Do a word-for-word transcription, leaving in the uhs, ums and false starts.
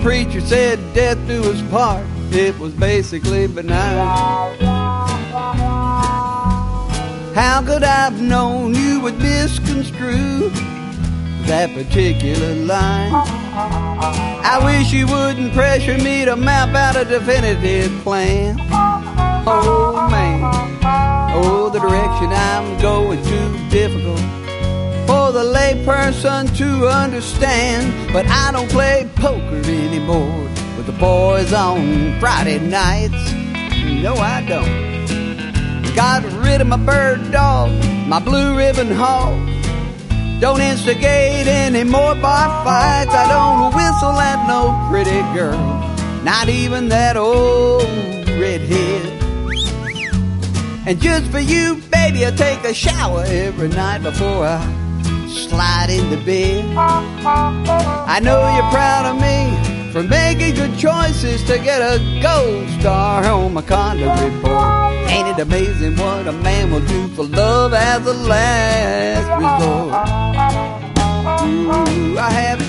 preacher said death do us part, it was basically benign. How could I have known you would misconstrue that particular line? I wish you wouldn't pressure me to map out a definitive plan. Oh man, oh the direction I'm going too difficult for the layperson to understand. But I don't play poker anymore with the boys on Friday nights. No, I don't. Got rid of my bird dog, my blue ribbon hog. Don't instigate any more bar fights. I don't whistle at no pretty girl, not even that old redhead. And just for you, baby, I take a shower every night before I slide into bed. I know you're proud of me for making good choices to get a gold star on my conduct report. Ain't it amazing what a man will do for love as a last resort? Ooh, I have